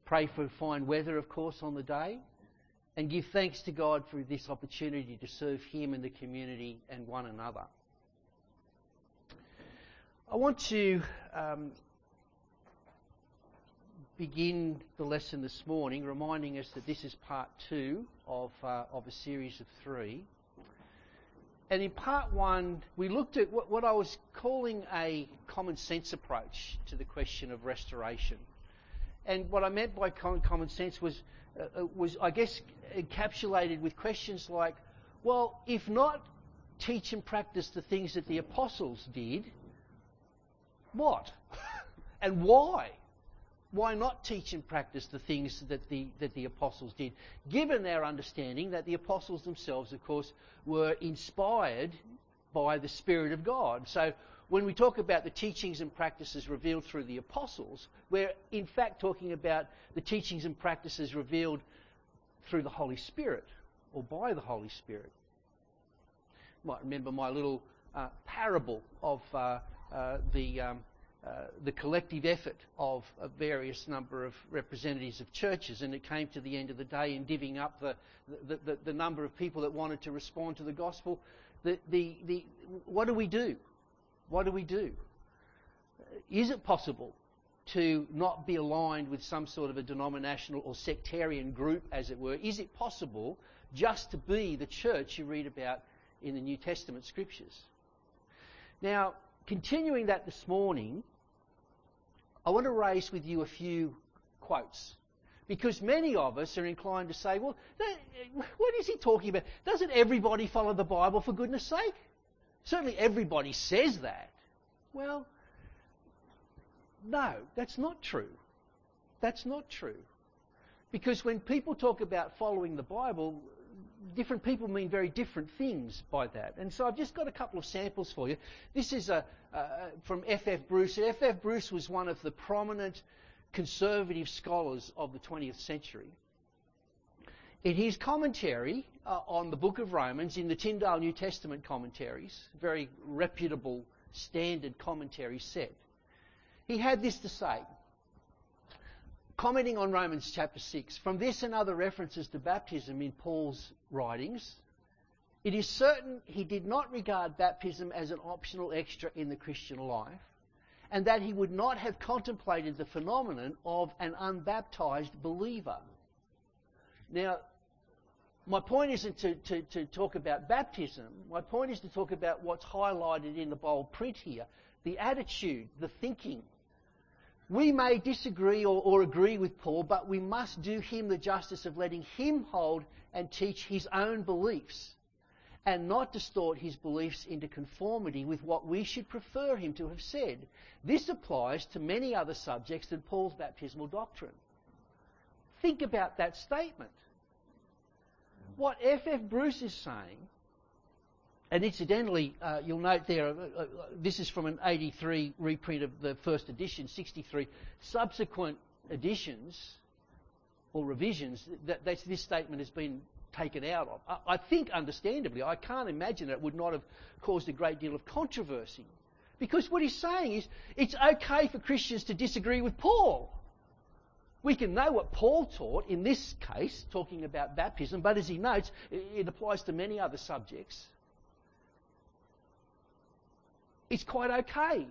pray for fine weather, of course, on the day, and give thanks to God for this opportunity to serve Him and the community and one another. I want to begin the lesson this morning reminding us that this is part 2 of a series of 3. And in part 1, we looked at what I was calling a common sense approach to the question of restoration. And what I meant by common sense was I guess, encapsulated with questions like, well, if not teach and practice the things that the apostles did, what? And why? Why not teach and practice the things that the apostles did, given our understanding that the apostles themselves, of course, were inspired by the Spirit of God? So when we talk about the teachings and practices revealed through the apostles, we're in fact talking about the teachings and practices revealed through the Holy Spirit, or by the Holy Spirit. You might remember my little parable of the collective effort of a various number of representatives of churches, and it came to the end of the day in divvying up the number of people that wanted to respond to the gospel. What do we do? What do we do? Is it possible to not be aligned with some sort of a denominational or sectarian group, as it were? Is it possible just to be the church you read about in the New Testament scriptures? Now, continuing that this morning, I want to raise with you a few quotes, because many of us are inclined to say, well, what is he talking about? Doesn't everybody follow the Bible, for goodness sake? Certainly everybody says that. Well, no, that's not true. That's not true. Because when people talk about following the Bible, different people mean very different things by that. And so I've just got a couple of samples for you. This is from F.F. Bruce. F.F. Bruce was one of the prominent conservative scholars of the 20th century. In his commentary on the book of Romans, in the Tyndale New Testament commentaries, very reputable standard commentary set, he had this to say, commenting on Romans chapter 6, from this and other references to baptism in Paul's writings, it is certain he did not regard baptism as an optional extra in the Christian life, and that he would not have contemplated the phenomenon of an unbaptized believer. Now, my point isn't to talk about baptism. My point is to talk about what's highlighted in the bold print here, the attitude, the thinking. We may disagree or agree with Paul, but we must do him the justice of letting him hold and teach his own beliefs, and not distort his beliefs into conformity with what we should prefer him to have said. This applies to many other subjects than Paul's baptismal doctrine. Think about that statement. What F.F. Bruce is saying, and incidentally, you'll note there, this is from an 83 reprint of the first edition, 63 subsequent editions or revisions, this statement has been taken out of. I think, understandably, I can't imagine it would not have caused a great deal of controversy. Because what he's saying is, it's okay for Christians to disagree with Paul. We can know what Paul taught in this case, talking about baptism, but as he notes, it applies to many other subjects. It's quite okay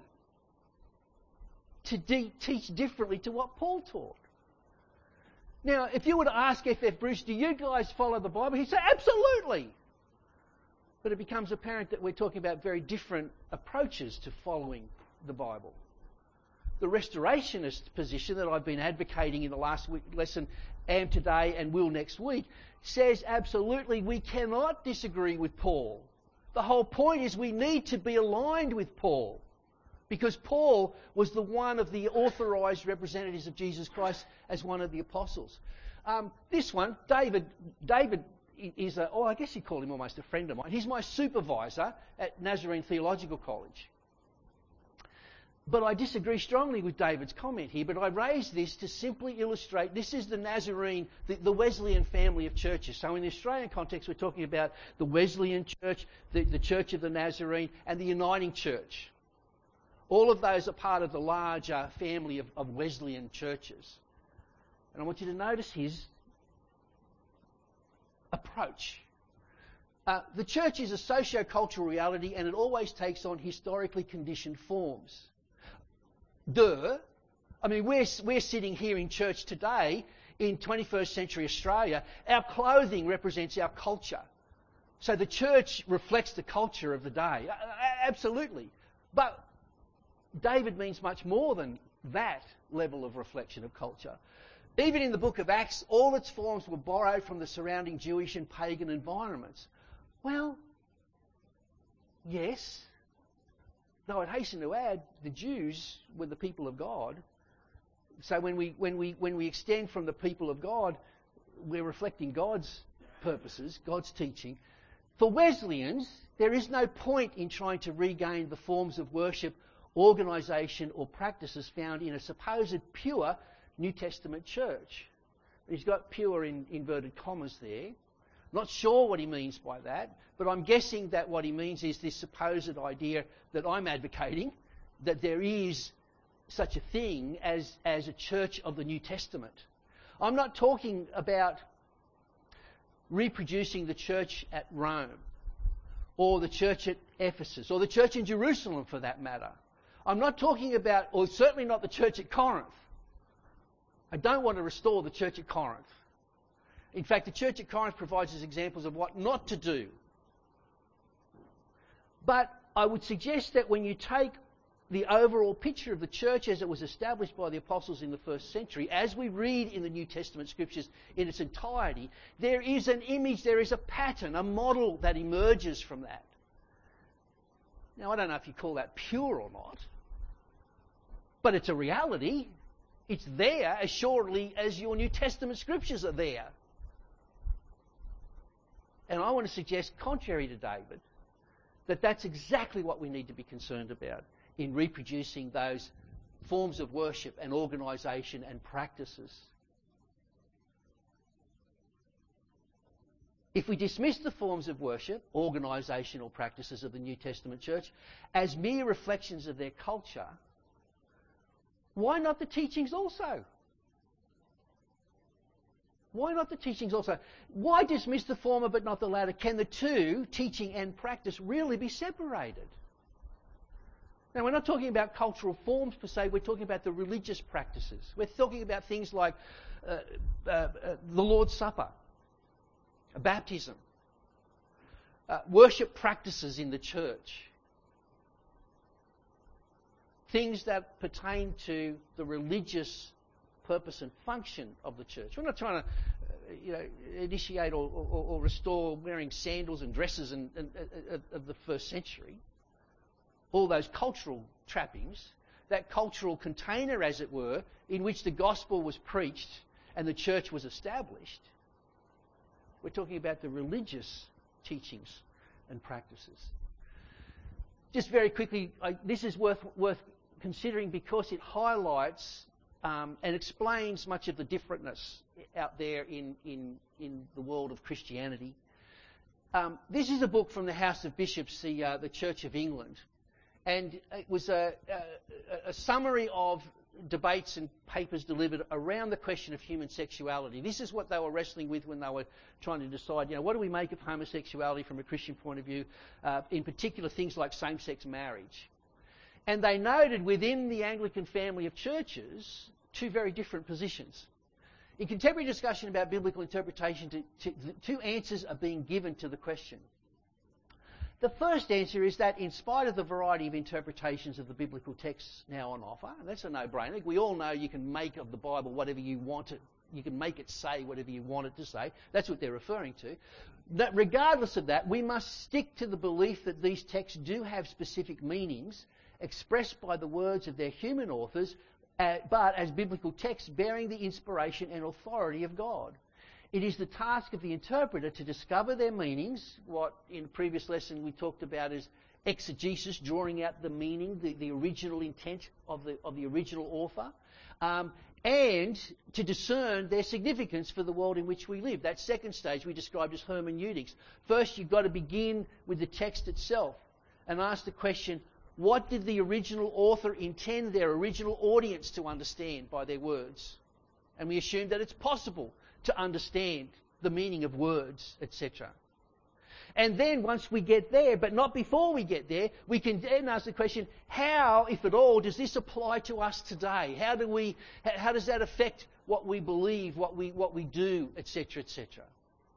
to teach differently to what Paul taught. Now, if you were to ask F.F. Bruce, do you guys follow the Bible? He'd say, absolutely. But it becomes apparent that we're talking about very different approaches to following the Bible. The restorationist position that I've been advocating in the last lesson, am today and will next week, says absolutely we cannot disagree with Paul. The whole point is we need to be aligned with Paul, because Paul was the one of the authorised representatives of Jesus Christ as one of the apostles. This one, David is I guess you call him almost a friend of mine. He's my supervisor at Nazarene Theological College. But I disagree strongly with David's comment here, but I raise this to simply illustrate this is the Nazarene, the Wesleyan family of churches. So in the Australian context, we're talking about the Wesleyan Church, the Church of the Nazarene, and the Uniting Church. All of those are part of the larger family of Wesleyan churches. And I want you to notice his approach. The church is a socio-cultural reality, and it always takes on historically conditioned forms. I mean, we're sitting here in church today in 21st century Australia. Our clothing represents our culture. So the church reflects the culture of the day. Absolutely. But David means much more than that level of reflection of culture. Even in the book of Acts, all its forms were borrowed from the surrounding Jewish and pagan environments. Well, yes. Though I'd hasten to add, the Jews were the people of God. So when we extend from the people of God, we're reflecting God's purposes, God's teaching. For Wesleyans, there is no point in trying to regain the forms of worship, organisation or practices found in a supposed pure New Testament church. He's got pure in inverted commas there. Not sure what he means by that, but I'm guessing that what he means is this supposed idea that I'm advocating, that there is such a thing as a church of the New Testament. I'm not talking about reproducing the church at Rome, or the church at Ephesus, or the church in Jerusalem for that matter. I'm not talking about, or certainly not the church at Corinth. I don't want to restore the church at Corinth. In fact, the church at Corinth provides us examples of what not to do. But I would suggest that when you take the overall picture of the church as it was established by the apostles in the first century, as we read in the New Testament scriptures in its entirety, there is an image, there is a pattern, a model that emerges from that. Now, I don't know if you call that pure or not, but it's a reality. It's there as surely as your New Testament scriptures are there. And I want to suggest, contrary to David, that that's exactly what we need to be concerned about in reproducing those forms of worship and organisation and practices. If we dismiss the forms of worship, organisational practices of the New Testament church, as mere reflections of their culture, why not the teachings also? Why not the teachings also? Why dismiss the former but not the latter? Can the two, teaching and practice, really be separated? Now, we're not talking about cultural forms per se, we're talking about the religious practices. We're talking about things like the Lord's Supper, baptism, worship practices in the church, things that pertain to the religious purpose and function of the church. We're not trying to initiate or restore wearing sandals and dresses of the first century. All those cultural trappings, that cultural container, as it were, in which the gospel was preached and the church was established. We're talking about the religious teachings and practices. Just very quickly, this is worth considering because it highlights and explains much of the differentness out there in the world of Christianity. This is a book from the House of Bishops, the Church of England, and it was a summary of debates and papers delivered around the question of human sexuality. This is what they were wrestling with when they were trying to decide, what do we make of homosexuality from a Christian point of view, in particular things like same-sex marriage. And they noted within the Anglican family of churches two very different positions. In contemporary discussion about biblical interpretation, two answers are being given to the question. The first answer is that in spite of the variety of interpretations of the biblical texts now on offer, and that's a no-brainer, we all know you can make of the Bible whatever you want it, you can make it say whatever you want it to say. That's what they're referring to. That regardless of that, we must stick to the belief that these texts do have specific meanings expressed by the words of their human authors, but as biblical texts bearing the inspiration and authority of God. It is the task of the interpreter to discover their meanings, what in a previous lesson we talked about as exegesis, drawing out the meaning, the original intent of the original author, and to discern their significance for the world in which we live. That second stage we described as hermeneutics. First, you've got to begin with the text itself and ask the question, what did the original author intend their original audience to understand by their words? and we assume that it's possible to understand the meaning of words, etc. And then once we get there, but not before we get there, we can then ask the question, how, if at all, does this apply to us today? How does that affect what we believe, what we do, etc., etc.?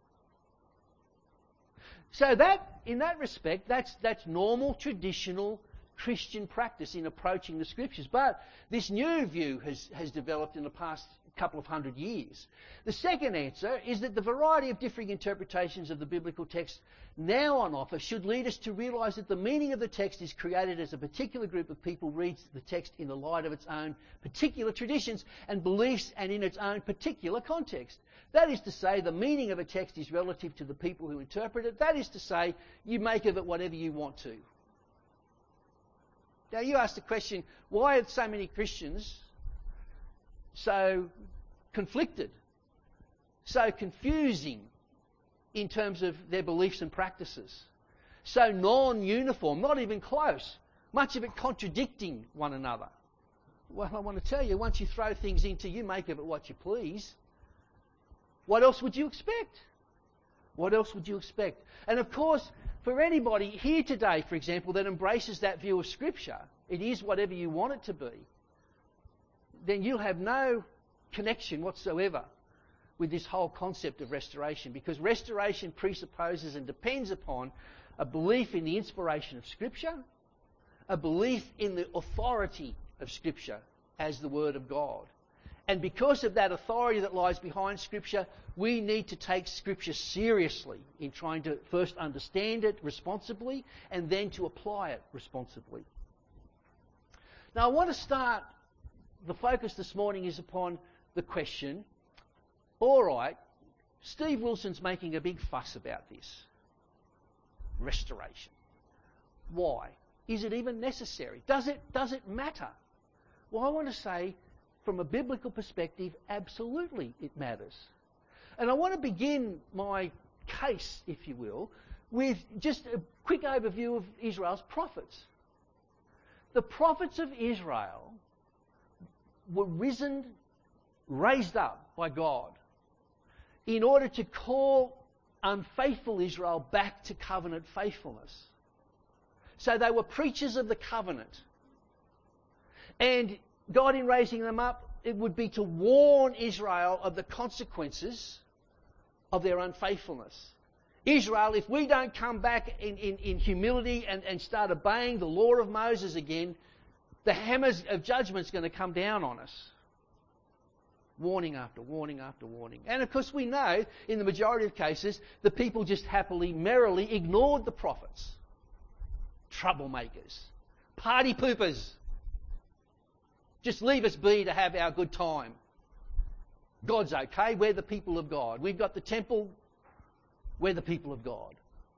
So that, in that respect, that's normal, traditional Christian practice in approaching the Scriptures. But this new view has developed in the past couple of hundred years. The second answer is that the variety of differing interpretations of the biblical text now on offer should lead us to realise that the meaning of the text is created as a particular group of people reads the text in the light of its own particular traditions and beliefs and in its own particular context. That is to say, the meaning of a text is relative to the people who interpret it. That is to say, you make of it whatever you want to. Now you ask the question, why are so many Christians so conflicted, so confusing in terms of their beliefs and practices, so non-uniform, not even close, much of it contradicting one another? Well, I want to tell you, once you throw things into, you make of it what you please. What else would you expect? What else would you expect? And of course, for anybody here today, for example, that embraces that view of Scripture, it is whatever you want it to be, then you'll have no connection whatsoever with this whole concept of restoration, because restoration presupposes and depends upon a belief in the inspiration of Scripture, a belief in the authority of Scripture as the Word of God. And because of that authority that lies behind Scripture, we need to take Scripture seriously in trying to first understand it responsibly and then to apply it responsibly. Now I want to start, the focus this morning is upon the question, all right, Steve Wilson's making a big fuss about this. Restoration. Why? Is it even necessary? Does it matter? Well, I want to say, from a biblical perspective, absolutely it matters. And I want to begin my case, if you will, with just a quick overview of Israel's prophets. The prophets of Israel were raised up by God in order to call unfaithful Israel back to covenant faithfulness. So they were preachers of the covenant. And God, in raising them up, it would be to warn Israel of the consequences of their unfaithfulness. Israel, if we don't come back in humility and start obeying the law of Moses again, the hammers of judgment is going to come down on us. Warning after warning after warning. And of course we know, in the majority of cases, the people just happily, merrily ignored the prophets. Troublemakers. Party poopers. Just leave us be to have our good time. God's okay, we're the people of God. We've got the temple, we're the people of God.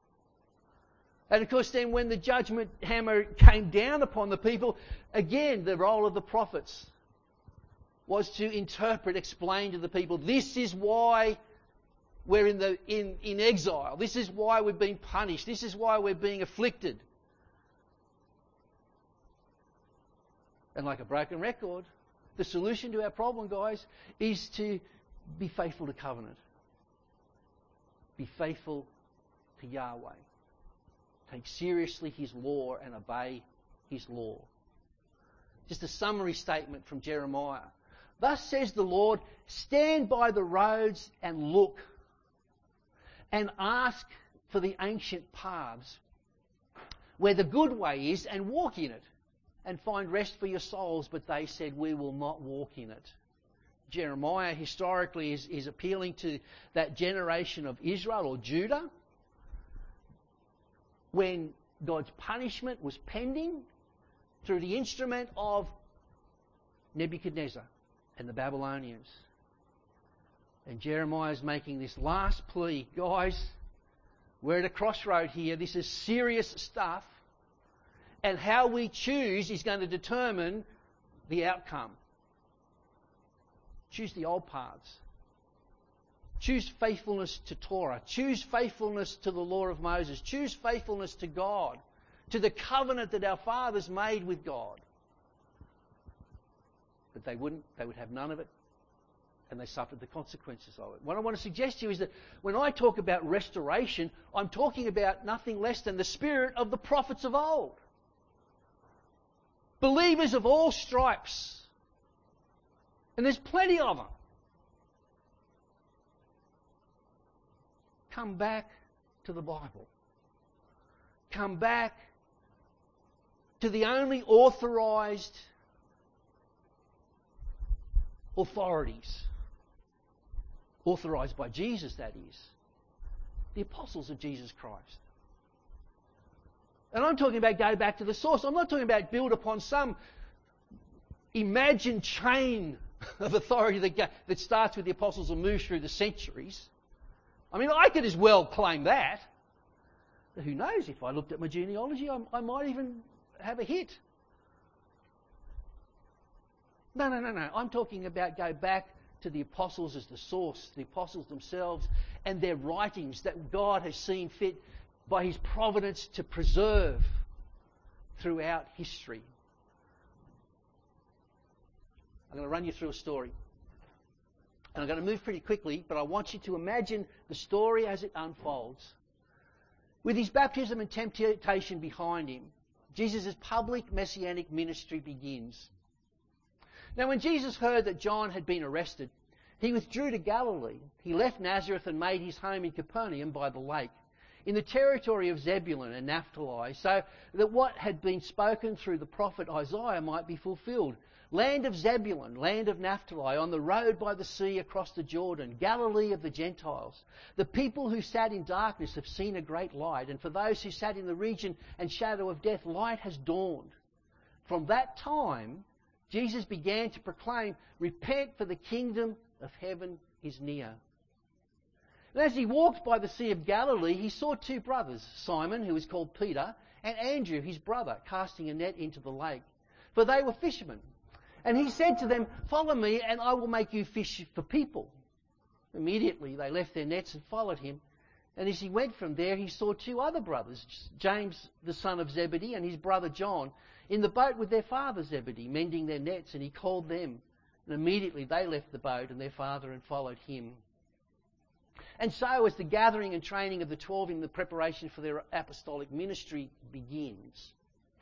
And of course then when the judgment hammer came down upon the people, again the role of the prophets was to interpret, explain to the people, this is why we're in exile. This is why we've been punished. This is why we're being afflicted. And like a broken record, the solution to our problem, guys, is to be faithful to covenant. Be faithful to Yahweh. Take seriously His law and obey His law. Just a summary statement from Jeremiah. Thus says the Lord, stand by the roads and look, and ask for the ancient paths, where the good way is, and walk in it, and find rest for your souls. But they said, we will not walk in it. Jeremiah historically is appealing to that generation of Israel or Judah when God's punishment was pending through the instrument of Nebuchadnezzar and the Babylonians. And Jeremiah is making this last plea. Guys, we're at a crossroad here. This is serious stuff. And how we choose is going to determine the outcome. Choose the old paths. Choose faithfulness to Torah. Choose faithfulness to the law of Moses. Choose faithfulness to God, to the covenant that our fathers made with God. But they wouldn't. They would have none of it. and they suffered the consequences of it. What I want to suggest to you is that when I talk about restoration, I'm talking about nothing less than the spirit of the prophets of old. Believers of all stripes. And there's plenty of them. Come back to the Bible. Come back to the only authorized authorities. Authorized by Jesus, that is. The apostles of Jesus Christ. And I'm talking about go back to the source. I'm not talking about build upon some imagined chain of authority that starts with the apostles and moves through the centuries. I mean, I could as well claim that. But who knows, if I looked at my genealogy, I might even have a hit. No. I'm talking about go back to the apostles as the source, the apostles themselves and their writings that God has seen fit by His providence to preserve throughout history. I'm going to run you through a story. And I'm going to move pretty quickly, but I want you to imagine the story as it unfolds. With His baptism and temptation behind Him, Jesus' public messianic ministry begins. Now, when Jesus heard that John had been arrested, He withdrew to Galilee. He left Nazareth and made His home in Capernaum by the lake, in the territory of Zebulun and Naphtali, so that what had been spoken through the prophet Isaiah might be fulfilled. Land of Zebulun, land of Naphtali, on the road by the sea across the Jordan, Galilee of the Gentiles. The people who sat in darkness have seen a great light, and for those who sat in the region and shadow of death, light has dawned. From that time, Jesus began to proclaim, "Repent, for the kingdom of heaven is near." And as He walked by the Sea of Galilee, He saw two brothers, Simon, who is called Peter, and Andrew, his brother, casting a net into the lake, for they were fishermen. And He said to them, "Follow me, and I will make you fish for people." Immediately they left their nets and followed Him. And as He went from there, He saw two other brothers, James the son of Zebedee and his brother John, in the boat with their father Zebedee, mending their nets, and He called them. And immediately they left the boat and their father and followed Him. And so as the gathering and training of the 12 in the preparation for their apostolic ministry begins,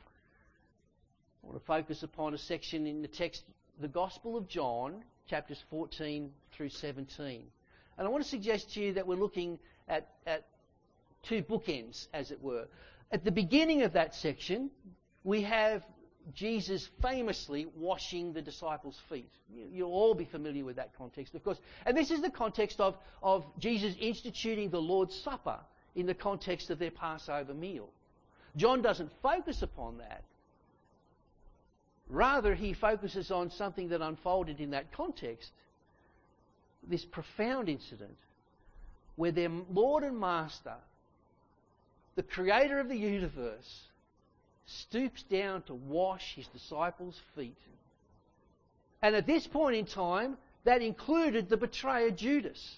I want to focus upon a section in the text, the Gospel of John, chapters 14 through 17. And I want to suggest to you that we're looking at two bookends, as it were. At the beginning of that section, we have Jesus famously washing the disciples' feet. You'll all be familiar with that context, of course. And this is the context of Jesus instituting the Lord's Supper in the context of their Passover meal. John doesn't focus upon that. Rather, he focuses on something that unfolded in that context. This profound incident where their Lord and Master, the Creator of the universe, stoops down to wash His disciples' feet. And at this point in time, that included the betrayer Judas.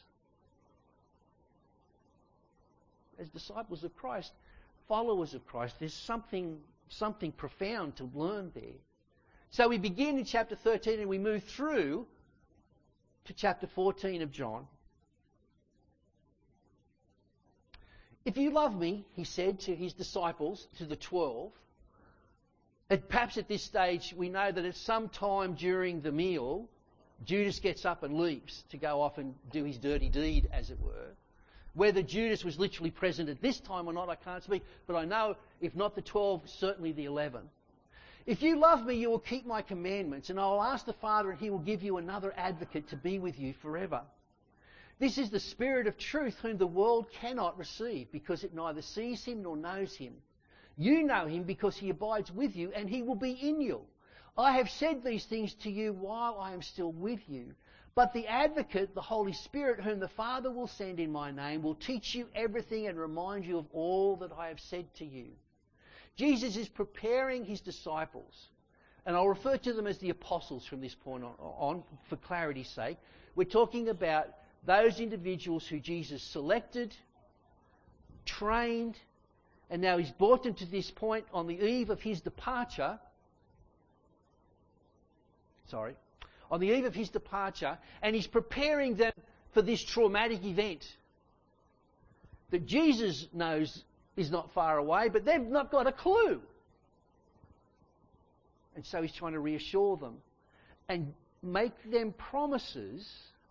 As disciples of Christ, followers of Christ, there's something profound to learn there. So we begin in chapter 13 and we move through to chapter 14 of John. "If you love me," He said to His disciples, to the 12, and perhaps at this stage we know that at some time during the meal, Judas gets up and leaves to go off and do his dirty deed, as it were. Whether Judas was literally present at this time or not, I can't speak, but I know if not the 12, certainly the 11. "If you love me, you will keep my commandments, and I will ask the Father, and He will give you another advocate to be with you forever. This is the Spirit of truth, whom the world cannot receive, because it neither sees Him nor knows Him. You know Him because He abides with you, and He will be in you. I have said these things to you while I am still with you. But the Advocate, the Holy Spirit, whom the Father will send in my name, will teach you everything and remind you of all that I have said to you." Jesus is preparing His disciples, and I'll refer to them as the apostles from this point on for clarity's sake. We're talking about those individuals who Jesus selected, trained, and now He's brought them to this point on the eve of His departure. on the eve of his departure, and he's preparing them for this traumatic event that Jesus knows is not far away, but they've not got a clue. And so he's trying to reassure them and make them promises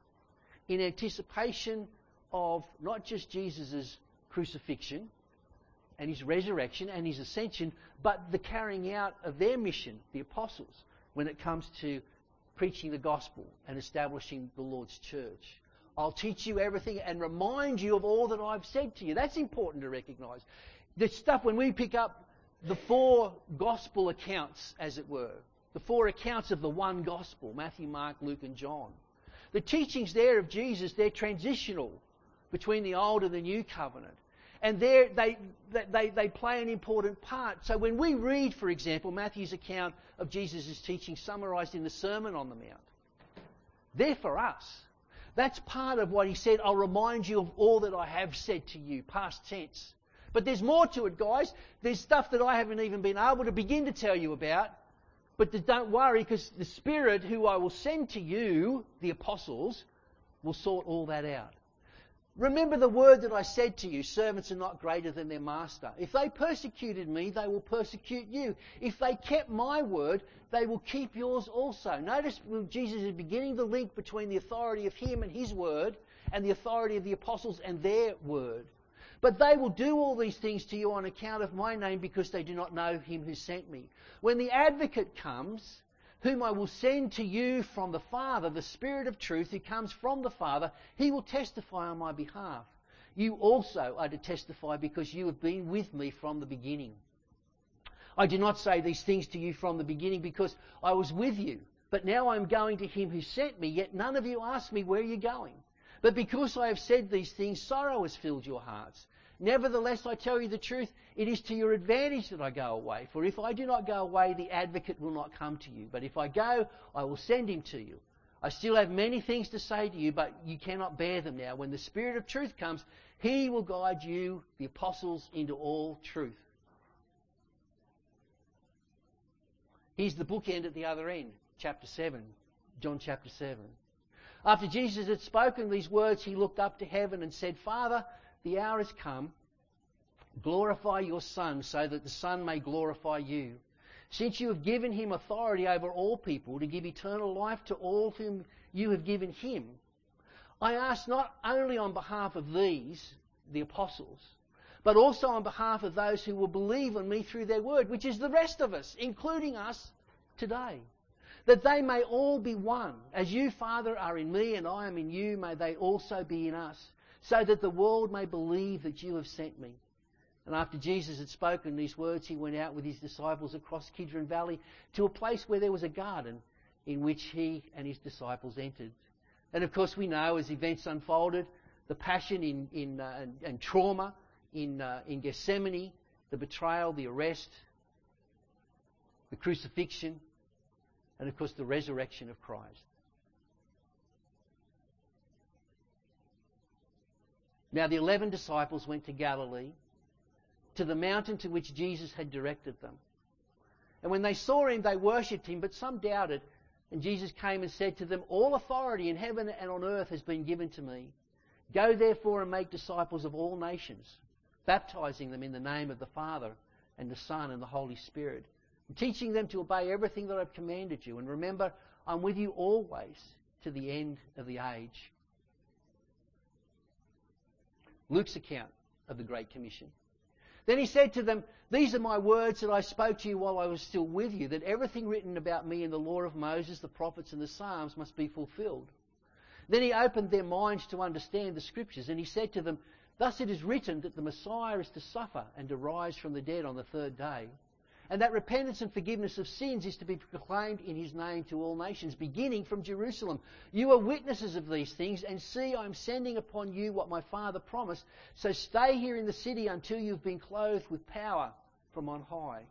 in anticipation of not just Jesus' crucifixion and his resurrection and his ascension, but the carrying out of their mission, the apostles, when it comes to preaching the gospel and establishing the Lord's church. I'll teach you everything and remind you of all that I've said to you. That's important to recognise. The stuff, when we pick up the 4 gospel accounts, as it were, the 4 accounts of the one gospel, Matthew, Mark, Luke and John, the teachings there of Jesus, they're transitional between the old and the new covenant. And they play an important part. So when we read, for example, Matthew's account of Jesus' teaching summarised in the Sermon on the Mount, they're for us. That's part of what he said, I'll remind you of all that I have said to you, past tense. But there's more to it, guys. There's stuff that I haven't even been able to begin to tell you about. But don't worry, because the Spirit who I will send to you, the apostles, will sort all that out. Remember the word that I said to you, servants are not greater than their master. If they persecuted me, they will persecute you. If they kept my word, they will keep yours also. Notice Jesus is beginning the link between the authority of him and his word and the authority of the apostles and their word. But they will do all these things to you on account of my name because they do not know him who sent me. When the advocate comes, whom I will send to you from the Father, the Spirit of truth who comes from the Father, he will testify on my behalf. You also are to testify because you have been with me from the beginning. I do not say these things to you from the beginning because I was with you, but now I am going to him who sent me, yet none of you ask me where you are going. But because I have said these things, sorrow has filled your hearts. Nevertheless, I tell you the truth, it is to your advantage that I go away. For if I do not go away, the advocate will not come to you. But if I go, I will send him to you. I still have many things to say to you, but you cannot bear them now. When the Spirit of truth comes, he will guide you, the apostles, into all truth. Here's the bookend at the other end, chapter 7, John chapter 7. After Jesus had spoken these words, he looked up to heaven and said, Father, the hour has come. Glorify your Son, so that the Son may glorify you. Since you have given him authority over all people to give eternal life to all whom you have given him, I ask not only on behalf of these, the apostles, but also on behalf of those who will believe on me through their word, which is the rest of us, including us today, that they may all be one. As you, Father, are in me and I am in you, may they also be in us, so that the world may believe that you have sent me. And after Jesus had spoken these words, he went out with his disciples across Kidron Valley to a place where there was a garden in which he and his disciples entered. And of course we know as events unfolded, the passion and trauma in Gethsemane, the betrayal, the arrest, the crucifixion, and of course the resurrection of Christ. Now the 11 disciples went to Galilee, to the mountain to which Jesus had directed them. And when they saw him, they worshipped him, but some doubted. And Jesus came and said to them, All authority in heaven and on earth has been given to me. Go therefore and make disciples of all nations, baptizing them in the name of the Father and the Son and the Holy Spirit, and teaching them to obey everything that I've commanded you. And remember, I'm with you always to the end of the age. Luke's account of the Great Commission. Then he said to them, These are my words that I spoke to you while I was still with you, that everything written about me in the law of Moses, the prophets and the Psalms must be fulfilled. Then he opened their minds to understand the Scriptures, and he said to them, Thus it is written that the Messiah is to suffer and to rise from the dead on the third day, and that repentance and forgiveness of sins is to be proclaimed in his name to all nations, beginning from Jerusalem. You are witnesses of these things, and see, I am sending upon you what my Father promised. So stay here in the city until you've been clothed with power from on high.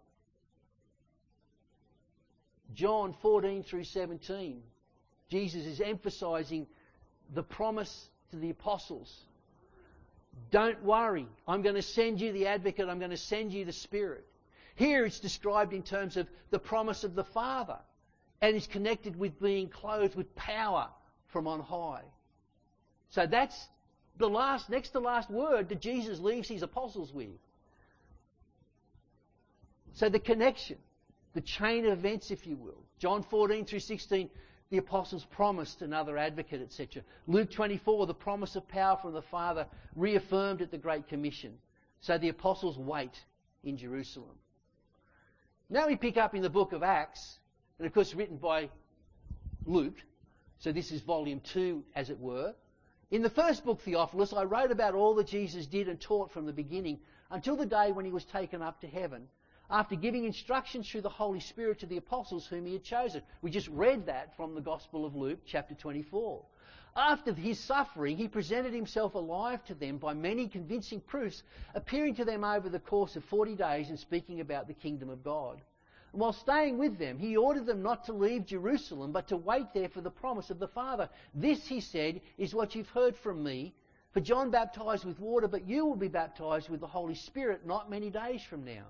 John 14 through 17. Jesus is emphasising the promise to the apostles. Don't worry, I'm going to send you the advocate, I'm going to send you the Spirit. Here it's described in terms of the promise of the Father. and is connected with being clothed with power from on high. So that's the next to last word that Jesus leaves his apostles with. So the connection, the chain of events, if you will. John 14 through 16, the apostles promised another advocate, etc. Luke 24, the promise of power from the Father reaffirmed at the Great Commission. So the apostles wait in Jerusalem. Now we pick up in the book of Acts, and of course written by Luke. So this is volume 2, as it were. In the first book, Theophilus, I wrote about all that Jesus did and taught from the beginning until the day when he was taken up to heaven, after giving instructions through the Holy Spirit to the apostles whom he had chosen. We just read that from the Gospel of Luke, chapter 24. After his suffering, he presented himself alive to them by many convincing proofs, appearing to them over the course of 40 days and speaking about the kingdom of God. And while staying with them, he ordered them not to leave Jerusalem, but to wait there for the promise of the Father. This, he said, is what you've heard from me. For John baptized with water, but you will be baptized with the Holy Spirit not many days from now.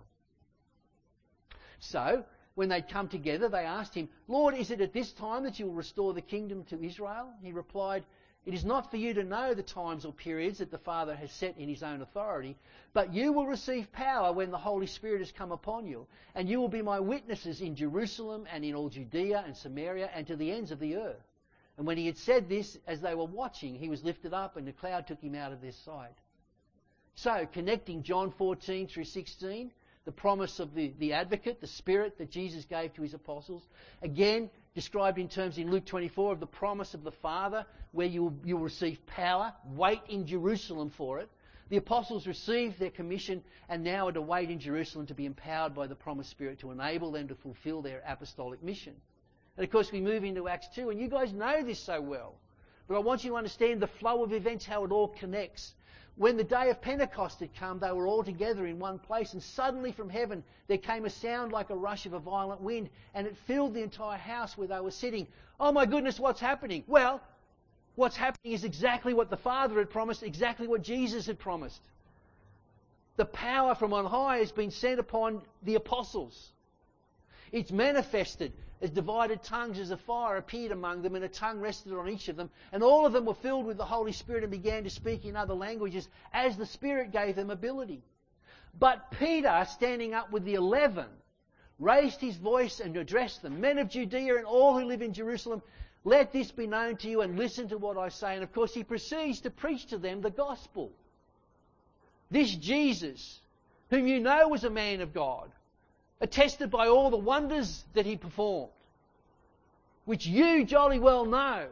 So, when they'd come together, they asked him, Lord, is it at this time that you will restore the kingdom to Israel? He replied, it is not for you to know the times or periods that the Father has set in his own authority, but you will receive power when the Holy Spirit has come upon you, and you will be my witnesses in Jerusalem and in all Judea and Samaria and to the ends of the earth. And when he had said this, as they were watching, he was lifted up and the cloud took him out of their sight. So, connecting John 14 through 16, the promise of the advocate, the Spirit that Jesus gave to his apostles. Again, described in terms in Luke 24 of the promise of the Father, where you'll receive power. Wait in Jerusalem for it. The apostles received their commission and now are to wait in Jerusalem to be empowered by the promised Spirit to enable them to fulfill their apostolic mission. And of course we move into Acts 2, and you guys know this so well. But I want you to understand the flow of events, how it all connects. When the day of Pentecost had come, they were all together in one place, and suddenly from heaven there came a sound like a rush of a violent wind, and it filled the entire house where they were sitting. Oh my goodness, what's happening? Well, what's happening is exactly what the Father had promised, exactly what Jesus had promised. The power from on high has been sent upon the apostles. It's manifested as divided tongues as a fire appeared among them, and a tongue rested on each of them. And all of them were filled with the Holy Spirit and began to speak in other languages as the Spirit gave them ability. But Peter, standing up with the 11, raised his voice and addressed them. Men of Judea and all who live in Jerusalem, let this be known to you and listen to what I say. And of course he proceeds to preach to them the gospel. This Jesus, whom you know was a man of God, attested by all the wonders that he performed, which you jolly well know,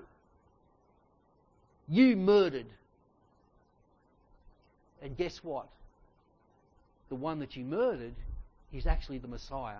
you murdered. And guess what? The one that you murdered is actually the Messiah.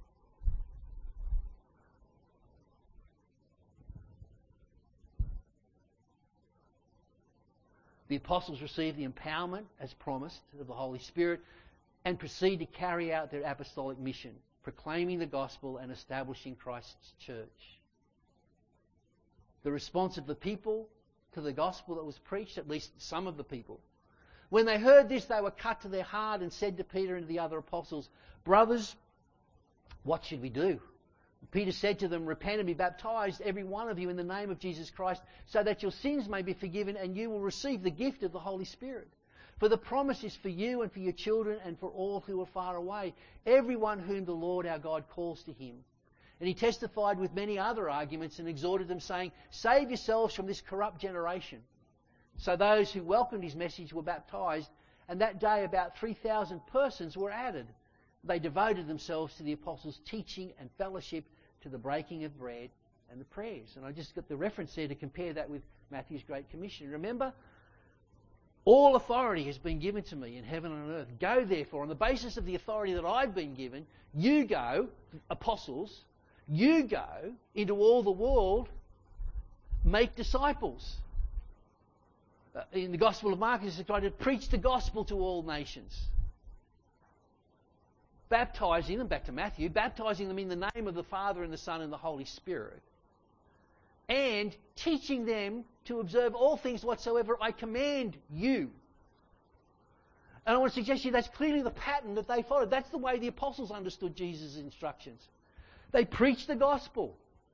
The apostles received the empowerment, as promised, of the Holy Spirit, and proceed to carry out their apostolic mission, proclaiming the gospel and establishing Christ's church. The response of the people to the gospel that was preached, at least some of the people, when they heard this, they were cut to their heart and said to Peter and the other apostles, brothers, what should we do? Peter said to them, repent and be baptized, every one of you, in the name of Jesus Christ, so that your sins may be forgiven and you will receive the gift of the Holy Spirit. For the promise is for you and for your children and for all who are far away, everyone whom the Lord our God calls to him. And he testified with many other arguments and exhorted them, saying, save yourselves from this corrupt generation. So those who welcomed his message were baptized, and that day about 3,000 persons were added. They devoted themselves to the apostles' teaching and fellowship, to the breaking of bread and the prayers. And I just got the reference there to compare that with Matthew's Great Commission. Remember? All authority has been given to me in heaven and on earth. Go therefore, on the basis of the authority that I've been given, you go, apostles, you go into all the world, make disciples. In the Gospel of Mark, it's trying to preach the gospel to all nations. Baptizing them, back to Matthew, baptizing them in the name of the Father and the Son and the Holy Spirit. And teaching them to observe all things whatsoever I command you. And I want to suggest to you that's clearly the pattern that they followed. That's the way the apostles understood Jesus' instructions. They preached the gospel.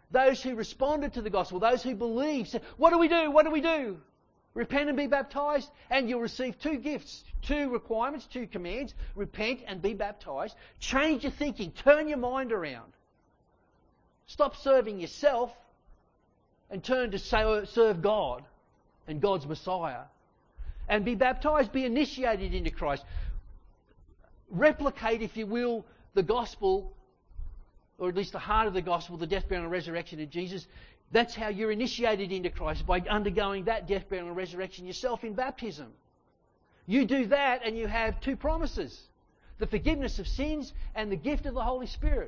Those who responded to the gospel, those who believed, said, what do we do? What do we do? Repent and be baptized, and you'll receive two gifts, two requirements, two commands. Repent and be baptized. Change your thinking. Turn your mind around. Stop serving yourself and turn to serve God and God's Messiah. And be baptized, be initiated into Christ. Replicate, if you will, the gospel, or at least the heart of the gospel, the death, burial and resurrection of Jesus. That's how you're initiated into Christ, by undergoing that death, burial and resurrection yourself in baptism. You do that and you have two promises: the forgiveness of sins and the gift of the Holy Spirit.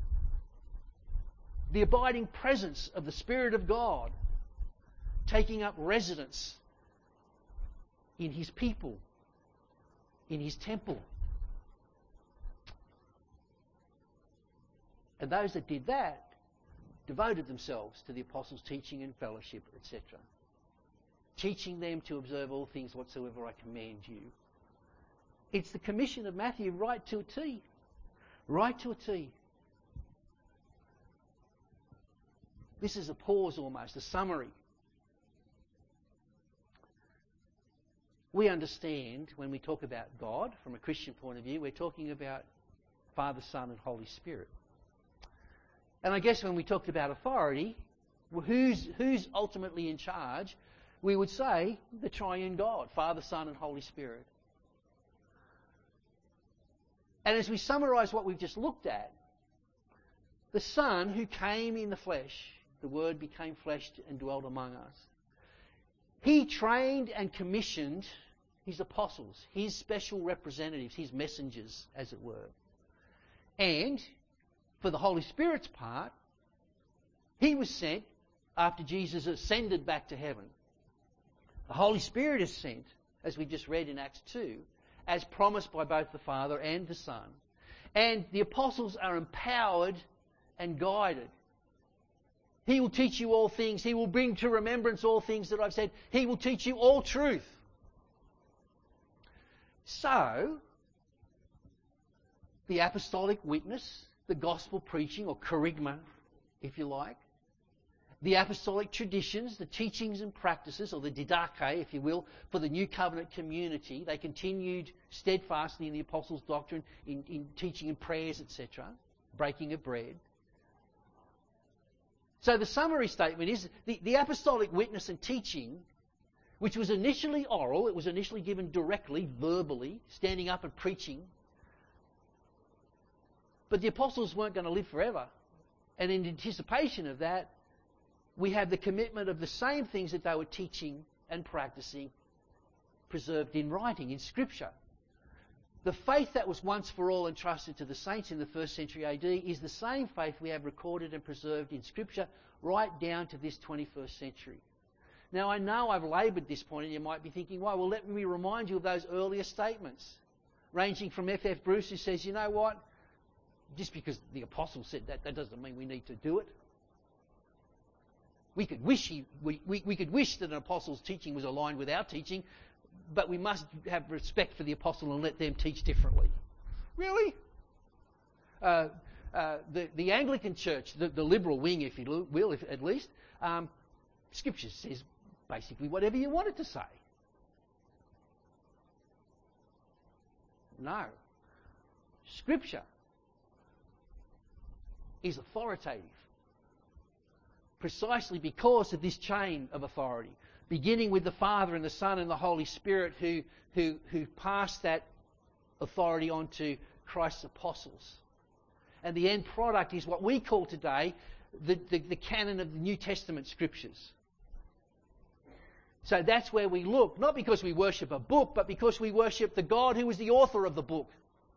The abiding presence of the Spirit of God taking up residence in His people, in His temple. And those that did that devoted themselves to the apostles' teaching and fellowship, etc., teaching them to observe all things whatsoever I command you. It's the commission of Matthew right to a T. Right to a T. This is a pause almost, a summary. We understand when we talk about God from a Christian point of view, we're talking about Father, Son and Holy Spirit. And I guess when we talked about authority, who's ultimately in charge, we would say the triune God, Father, Son and Holy Spirit. And as we summarise what we've just looked at, the Son who came in the flesh, the Word became flesh and dwelt among us. He trained and commissioned His apostles, His special representatives, His messengers, as it were. And for the Holy Spirit's part, He was sent after Jesus ascended back to heaven. The Holy Spirit is sent, as we just read in Acts 2, as promised by both the Father and the Son. And the apostles are empowered and guided. He will teach you all things. He will bring to remembrance all things that I've said. He will teach you all truth. So, the apostolic witness, the gospel preaching, or kerygma, if you like, the apostolic traditions, the teachings and practices, or the didache, if you will, for the New Covenant community, they continued steadfastly in the apostles' doctrine, in teaching and prayers, etc., breaking of bread. So the summary statement is the apostolic witness and teaching, which was initially oral, it was initially given directly, verbally, standing up and preaching. But the apostles weren't going to live forever. And in anticipation of that, we have the commitment of the same things that they were teaching and practicing preserved in writing, in Scripture. The faith that was once for all entrusted to the saints in the 1st century AD is the same faith we have recorded and preserved in Scripture right down to this 21st century. Now, I know I've laboured this point, and you might be thinking, well, let me remind you of those earlier statements, ranging from F.F. Bruce, who says, you know what, just because the apostles said that, that doesn't mean we need to do it. We could wish we could wish that an apostle's teaching was aligned with our teaching, but we must have respect for the apostle and let them teach differently. Really? The Anglican Church, the liberal wing, if you will, at least, Scripture says basically whatever you want it to say. No. Scripture is authoritative, precisely because of this chain of authority, beginning with the Father and the Son and the Holy Spirit who passed that authority on to Christ's apostles. And the end product is what we call today the canon of the New Testament Scriptures. So that's where we look, not because we worship a book, but because we worship the God who is the author of the book.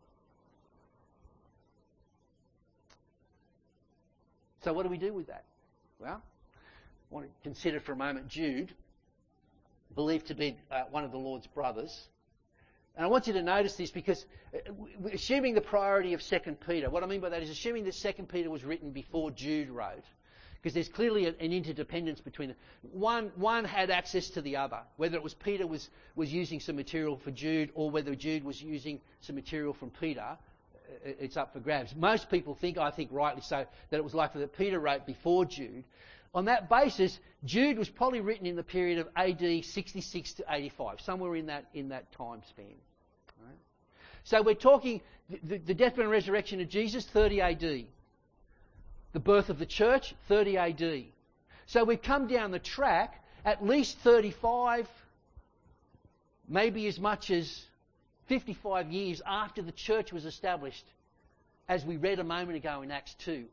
So what do we do with that? Well, I want to consider for a moment Jude, believed to be one of the Lord's brothers. And I want you to notice this because assuming the priority of 2 Peter, what I mean by that is assuming that 2 Peter was written before Jude wrote, because there's clearly an interdependence between them. One had access to the other, whether it was Peter was using some material for Jude or whether Jude was using some material from Peter. it's up for grabs. Most people think, I think rightly so, that it was likely that Peter wrote before Jude. On that basis, Jude was probably written in the period of AD 66 to 85, somewhere in that time span. Right? So we're talking the death, burial and resurrection of Jesus, 30 AD. The birth of the church, 30 AD. So we've come down the track at least 35, maybe as much as 55 years after the church was established, as we read a moment ago in Acts 2.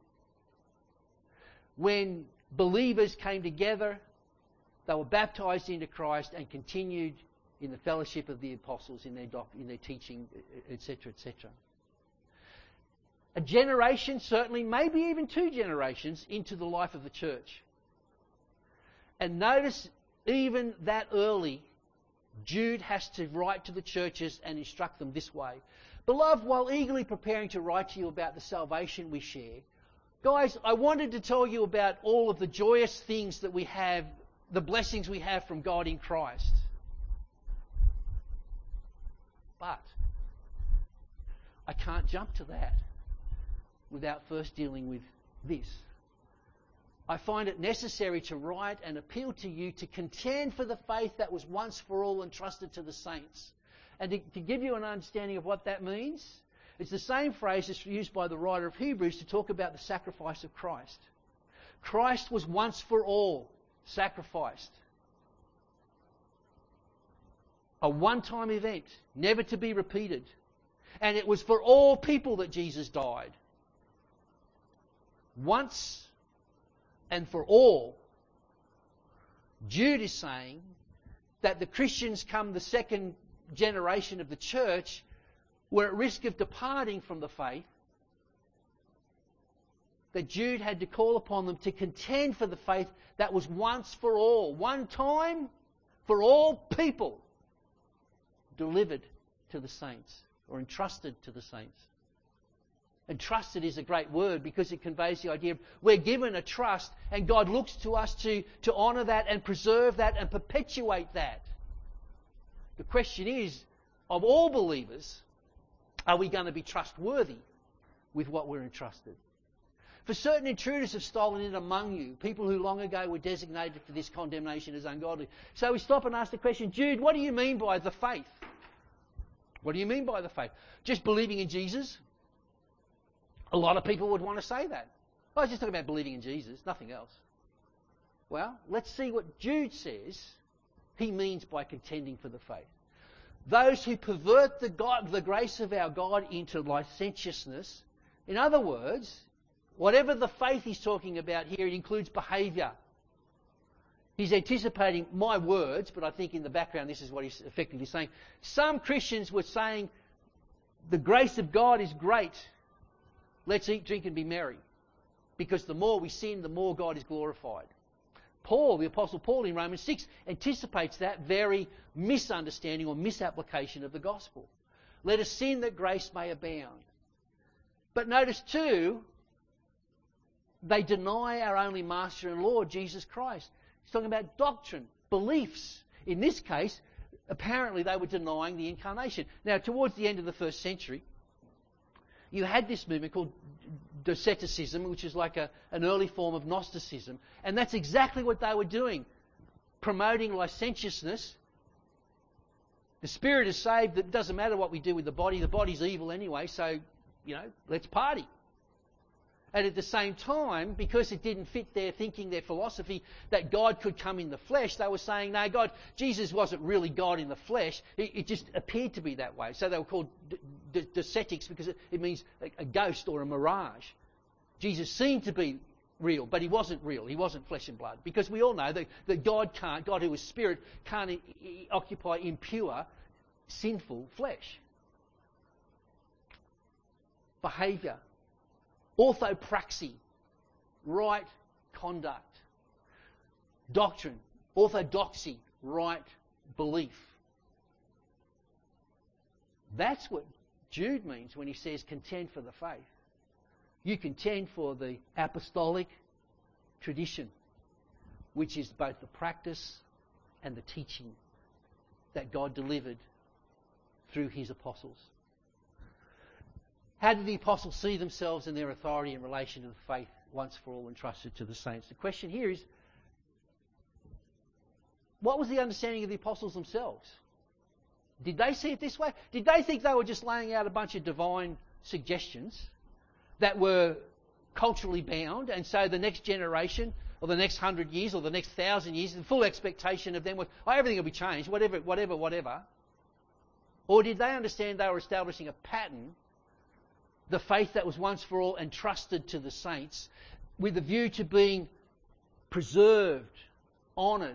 When believers came together, they were baptised into Christ and continued in the fellowship of the apostles, in their teaching, etc., etc. A generation, certainly, maybe even 2 generations into the life of the church. And notice, even that early, Jude has to write to the churches and instruct them this way. Beloved, while eagerly preparing to write to you about the salvation we share, guys, I wanted to tell you about all of the joyous things that we have, the blessings we have from God in Christ. But I can't jump to that without first dealing with this. I find it necessary to write and appeal to you to contend for the faith that was once for all entrusted to the saints. And to give you an understanding of what that means, it's the same phrase that's used by the writer of Hebrews to talk about the sacrifice of Christ. Christ was once for all sacrificed. A one-time event, never to be repeated. And it was for all people that Jesus died. Once and for all. Jude is saying that the Christians come the second generation of the church were at risk of departing from the faith, that Jude had to call upon them to contend for the faith that was once for all, one time for all people, delivered to the saints or entrusted to the saints. Entrusted is a great word because it conveys the idea of we're given a trust and God looks to us to honour that and preserve that and perpetuate that. The question is, of all believers, are we going to be trustworthy with what we're entrusted? For certain intruders have stolen in among you, people who long ago were designated for this condemnation as ungodly. So we stop and ask the question, Jude, what do you mean by the faith? What do you mean by the faith? Just believing in Jesus? A lot of people would want to say that. I was just talking about believing in Jesus, nothing else. Well, let's see what Jude says he means by contending for the faith. Those who pervert the grace of our God into licentiousness, in other words, whatever the faith he's talking about here, it includes behaviour. He's anticipating my words, but I think in the background this is what he's effectively saying. Some Christians were saying the grace of God is great. Let's eat, drink and be merry. Because the more we sin, the more God is glorified. Paul, the Apostle Paul in Romans 6, anticipates that very misunderstanding or misapplication of the gospel. Let us sin that grace may abound. But notice too, they deny our only Master and Lord, Jesus Christ. He's talking about doctrine, beliefs. In this case, apparently they were denying the incarnation. Now, towards the end of the first century, you had this movement called Doceticism, which is like an early form of Gnosticism. And that's exactly what they were doing, promoting licentiousness. The spirit is saved. It doesn't matter what we do with the body. The body's evil anyway, so, let's party. And at the same time, because it didn't fit their thinking, their philosophy, that God could come in the flesh, they were saying, no, Jesus wasn't really God in the flesh. It just appeared to be that way. So they were called Docetics because it means a ghost or a mirage. Jesus seemed to be real, but he wasn't real. He wasn't flesh and blood. Because we all know that God who is spirit, can't occupy impure, sinful flesh. Behaviour. Orthopraxy, right conduct. Doctrine, orthodoxy, right belief. That's what Jude means when he says contend for the faith. You contend for the apostolic tradition, which is both the practice and the teaching that God delivered through his apostles. How did the apostles see themselves and their authority in relation to the faith once for all entrusted to the saints? The question here is, what was the understanding of the apostles themselves? Did they see it this way? Did they think they were just laying out a bunch of divine suggestions that were culturally bound, and so the next generation or the next 100 years or the next 1,000 years, the full expectation of them was, everything will be changed, whatever. Or did they understand they were establishing a pattern, the faith that was once for all entrusted to the saints, with a view to being preserved, honoured,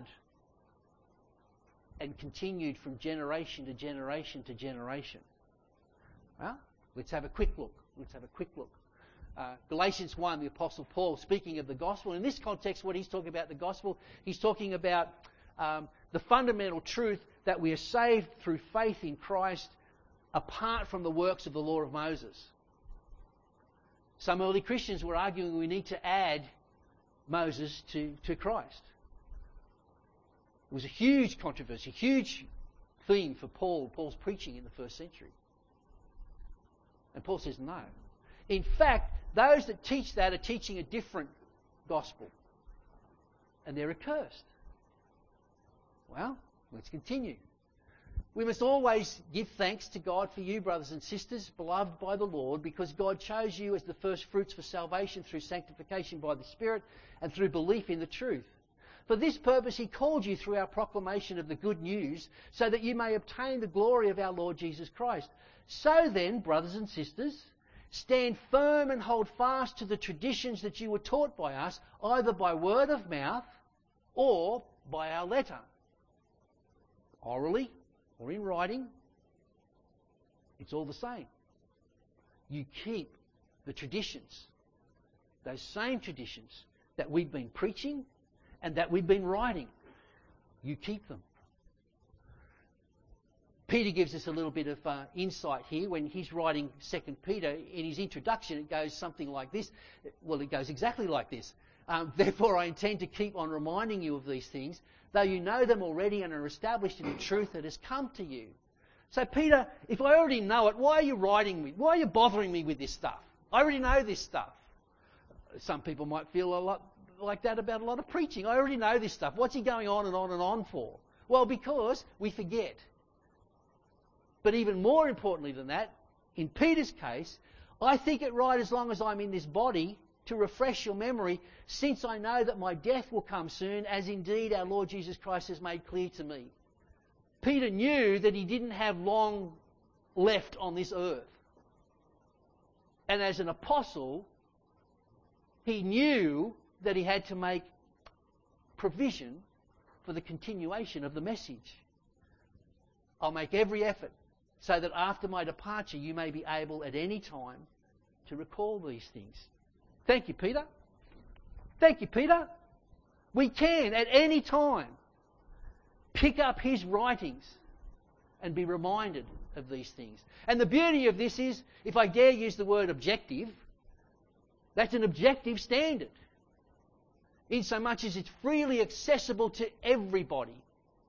and continued from generation to generation to generation? Well, let's have a quick look. Galatians 1, the Apostle Paul, speaking of the gospel. In this context, what he's talking about the gospel, he's talking about the fundamental truth that we are saved through faith in Christ apart from the works of the law of Moses. Some early Christians were arguing we need to add Moses to Christ. It was a huge controversy, a huge theme for Paul's preaching in the first century. And Paul says no. In fact, those that teach that are teaching a different gospel. And they're accursed. Well, let's continue. We must always give thanks to God for you, brothers and sisters, beloved by the Lord, because God chose you as the first fruits for salvation through sanctification by the Spirit and through belief in the truth. For this purpose he called you through our proclamation of the good news, so that you may obtain the glory of our Lord Jesus Christ. So then, brothers and sisters, stand firm and hold fast to the traditions that you were taught by us, either by word of mouth or by our letter. Orally or in writing, it's all the same. You keep the traditions, those same traditions that we've been preaching and that we've been writing. You keep them. Peter gives us a little bit of insight here when he's writing 2 Peter. In his introduction, it goes something like this. Well, it goes exactly like this. Therefore, I intend to keep on reminding you of these things, though you know them already and are established in the truth that has come to you. So, Peter, if I already know it, why are you writing me? Why are you bothering me with this stuff? I already know this stuff. Some people might feel a lot like that about a lot of preaching. I already know this stuff. What's he going on and on and on for? Well, because we forget. But even more importantly than that, in Peter's case, I think it right, as long as I'm in this body, to refresh your memory, since I know that my death will come soon, as indeed our Lord Jesus Christ has made clear to me. Peter knew that he didn't have long left on this earth. And as an apostle, he knew that he had to make provision for the continuation of the message. I'll make every effort so that after my departure you may be able at any time to recall these things. Thank you, Peter. Thank you, Peter. We can, at any time, pick up his writings and be reminded of these things. And the beauty of this is, if I dare use the word objective, that's an objective standard, in so much as it's freely accessible to everybody.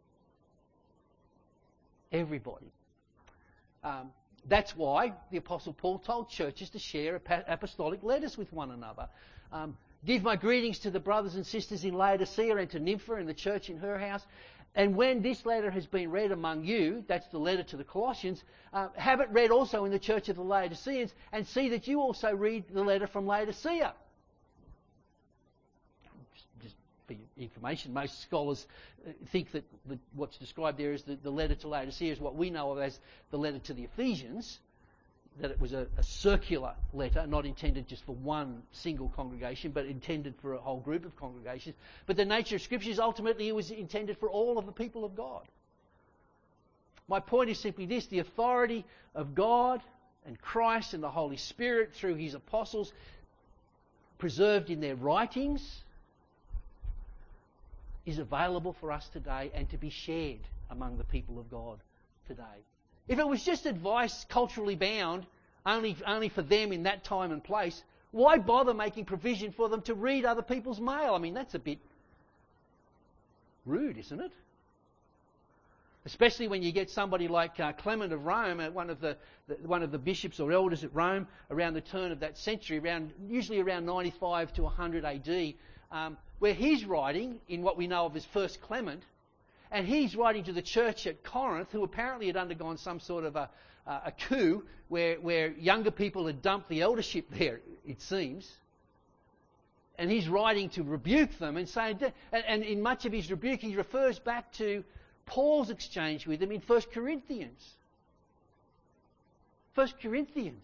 Everybody. That's why the Apostle Paul told churches to share apostolic letters with one another. Give my greetings to the brothers and sisters in Laodicea and to Nympha and the church in her house. And when this letter has been read among you, that's the letter to the Colossians, have it read also in the church of the Laodiceans, and see that you also read the letter from Laodicea. Just for your information, most scholars think that what's described there as the letter to Laodicea is what we know of as the letter to the Ephesians, that it was a circular letter, not intended just for one single congregation, but intended for a whole group of congregations. But the nature of Scripture is ultimately it was intended for all of the people of God. My point is simply this: the authority of God and Christ and the Holy Spirit through his apostles, preserved in their writings, is available for us today and to be shared among the people of God today. If it was just advice culturally bound, only for them in that time and place, why bother making provision for them to read other people's mail? I mean, that's a bit rude, isn't it? Especially when you get somebody like Clement of Rome, one of the bishops or elders at Rome around the turn of that century, usually around 95 to 100 AD, where he's writing in what we know of as First Clement, and he's writing to the church at Corinth, who apparently had undergone some sort of a coup where younger people had dumped the eldership there, it seems. And he's writing to rebuke them and saying, and in much of his rebuke, he refers back to Paul's exchange with them in 1 Corinthians. 1 Corinthians.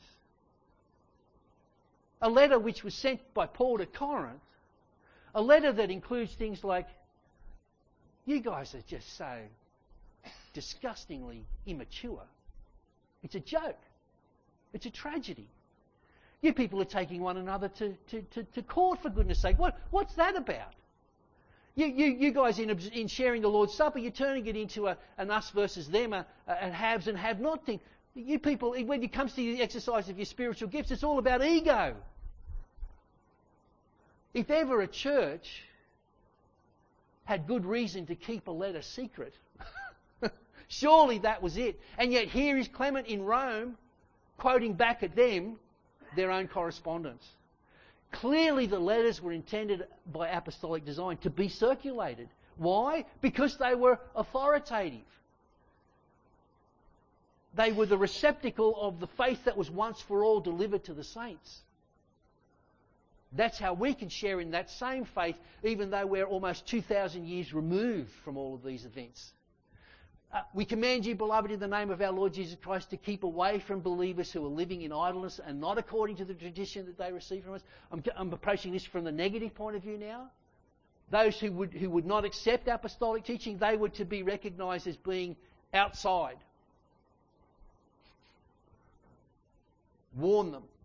A letter which was sent by Paul to Corinth. A letter that includes things like, you guys are just so disgustingly immature. It's a joke. It's a tragedy. You people are taking one another to court, for goodness sake. What's that about? You guys, in sharing the Lord's Supper, you're turning it into an us versus them, and haves and have-not thing. You people, when it comes to the exercise of your spiritual gifts, it's all about ego. If ever a church had good reason to keep a letter secret, surely that was it. And yet here is Clement in Rome, quoting back at them their own correspondence. Clearly the letters were intended by apostolic design to be circulated. Why? Because they were authoritative. They were the receptacle of the faith that was once for all delivered to the saints. That's how we can share in that same faith, even though we're almost 2,000 years removed from all of these events. We command you, beloved, in the name of our Lord Jesus Christ, to keep away from believers who are living in idleness and not according to the tradition that they receive from us. I'm approaching this from the negative point of view now. Those who would not accept apostolic teaching, they were to be recognised as being outside. Warn them.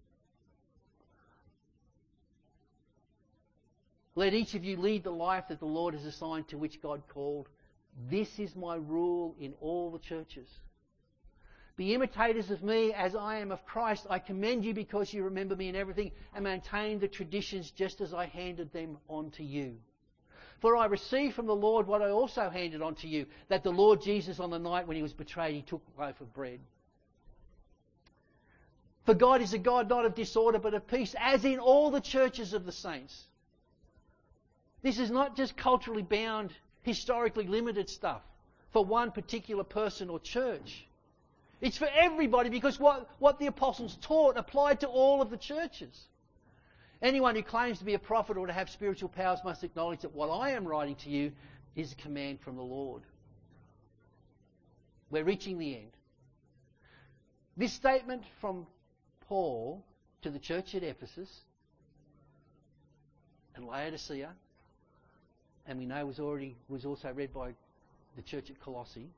Let each of you lead the life that the Lord has assigned, to which God called. This is my rule in all the churches. Be imitators of me as I am of Christ. I commend you because you remember me in everything and maintain the traditions just as I handed them on to you. For I received from the Lord what I also handed on to you, that the Lord Jesus, on the night when he was betrayed, he took a loaf of bread. For God is a God not of disorder but of peace, as in all the churches of the saints. This is not just culturally bound, historically limited stuff for one particular person or church. It's for everybody, because what the apostles taught applied to all of the churches. Anyone who claims to be a prophet or to have spiritual powers must acknowledge that what I am writing to you is a command from the Lord. We're reaching the end. This statement from Paul to the church at Ephesus and Laodicea, and we know was also read by the church at Colossae.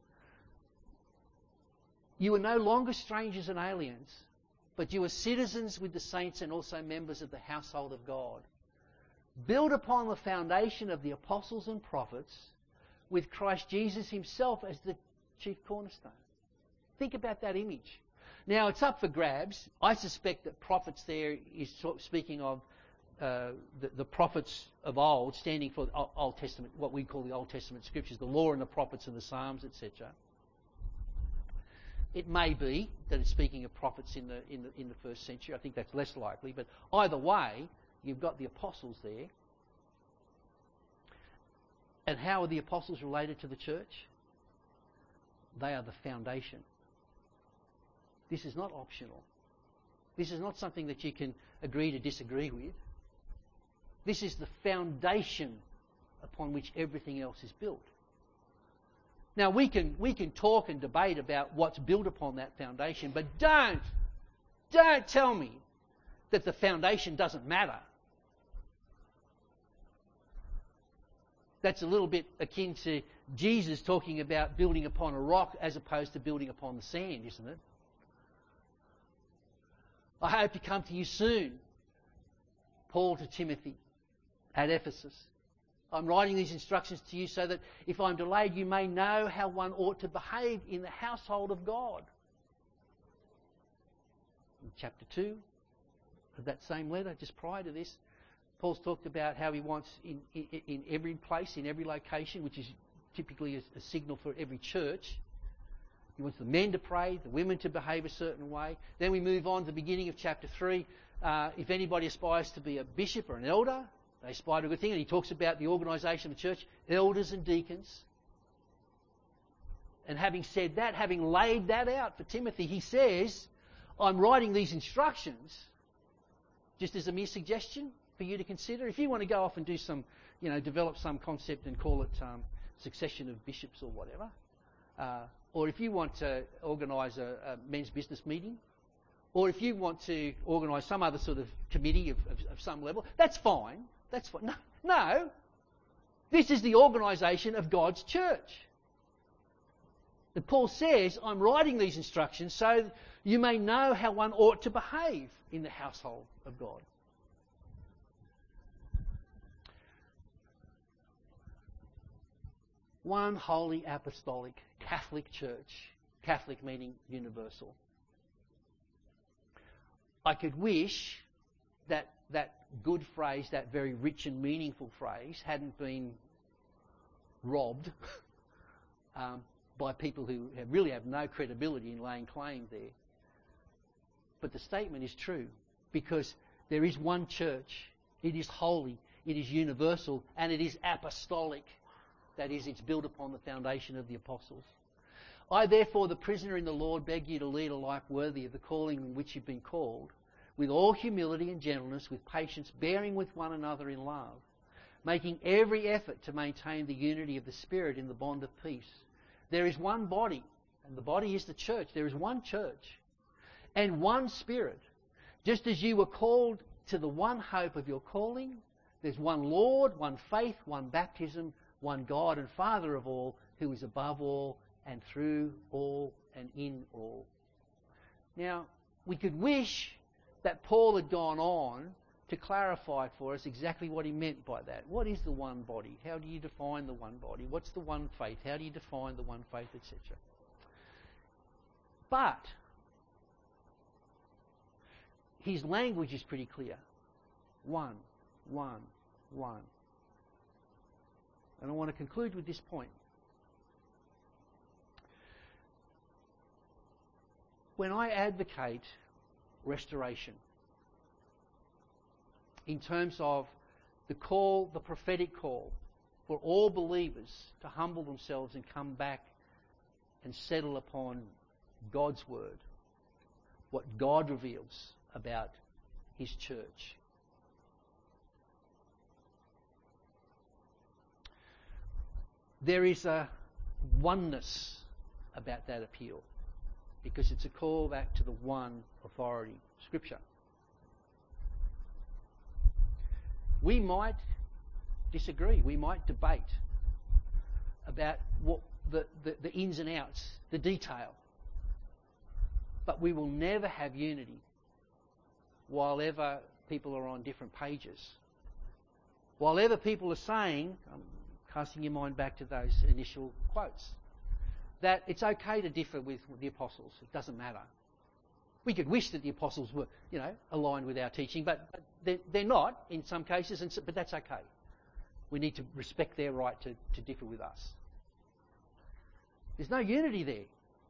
You are no longer strangers and aliens, but you are citizens with the saints and also members of the household of God. Build upon the foundation of the apostles and prophets, with Christ Jesus himself as the chief cornerstone. Think about that image. Now, it's up for grabs. I suspect that prophets there is speaking of the prophets of old, standing for Old Testament, what we call the Old Testament scriptures, the law and the prophets and the Psalms, etc. It may be that it's speaking of prophets in the first century. I think that's less likely, but either way, you've got the apostles there. And how are the apostles related to the church? They are the foundation. This is not optional. This is not something that you can agree to disagree with. This is the foundation upon which everything else is built. Now, we can talk and debate about what's built upon that foundation, but don't tell me that the foundation doesn't matter. That's a little bit akin to Jesus talking about building upon a rock as opposed to building upon the sand, isn't it? I hope to come to you soon, Paul to Timothy at Ephesus. I'm writing these instructions to you so that if I'm delayed, you may know how one ought to behave in the household of God. In chapter 2 of that same letter, just prior to this, Paul's talked about how he wants in every place, in every location, which is typically a signal for every church. He wants the men to pray, the women to behave a certain way. Then we move on to the beginning of chapter 3. If anybody aspires to be a bishop or an elder, they aspire to a good thing. And he talks about the organisation of the church, elders and deacons. And having said that, having laid that out for Timothy, he says, I'm writing these instructions just as a mere suggestion for you to consider. If you want to go off and do some, develop some concept and call it succession of bishops or whatever, or if you want to organise a men's business meeting, or if you want to organise some other sort of committee of some level, that's fine. That's fine. No. This is the organisation of God's church. And Paul says, I'm writing these instructions so you may know how one ought to behave in the household of God. One holy apostolic Catholic church. Catholic meaning universal. I could wish that good phrase, that very rich and meaningful phrase, hadn't been robbed by people who really have no credibility in laying claim there. But the statement is true, because there is one church. It is holy, it is universal, and it is apostolic. That is, it's built upon the foundation of the apostles. I, therefore, the prisoner in the Lord, beg you to lead a life worthy of the calling in which you've been called, with all humility and gentleness, with patience, bearing with one another in love, making every effort to maintain the unity of the Spirit in the bond of peace. There is one body, and the body is the church. There is one church and one Spirit. Just as you were called to the one hope of your calling, there's one Lord, one faith, one baptism, one God and Father of all, who is above all and through all and in all. Now, we could wish that Paul had gone on to clarify for us exactly what he meant by that. What is the one body? How do you define the one body? What's the one faith? How do you define the one faith, etc.? But his language is pretty clear. One, one, one. And I want to conclude with this point. When I advocate restoration, in terms of the call, the prophetic call for all believers to humble themselves and come back and settle upon God's word, what God reveals about his church. There is a oneness about that appeal, because it's a call back to the one authority, Scripture. We might disagree, we might debate about what the ins and outs, the detail, but we will never have unity while ever people are on different pages. While ever people are saying, casting your mind back to those initial quotes, that it's okay to differ with the apostles. It doesn't matter. We could wish that the apostles were, aligned with our teaching, but they're not in some cases, but that's okay. We need to respect their right to differ with us. There's no unity there.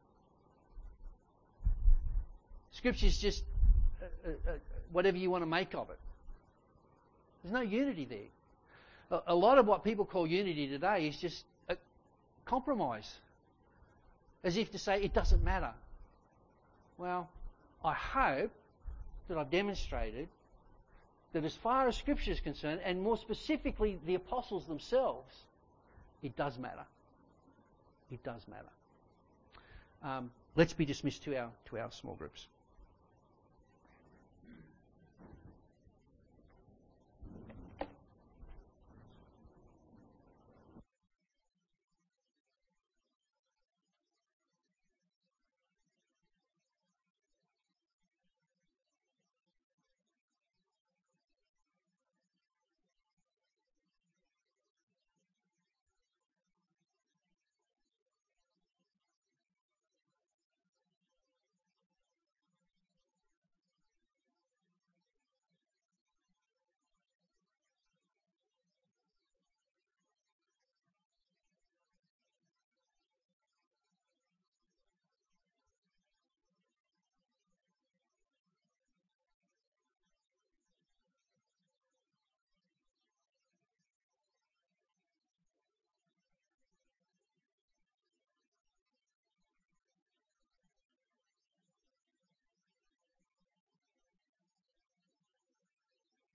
Scripture's just whatever you want to make of it. There's no unity there. A lot of what people call unity today is just a compromise, as if to say it doesn't matter. Well, I hope that I've demonstrated that as far as Scripture is concerned, and more specifically the apostles themselves, it does matter. It does matter. Let's be dismissed to our small groups.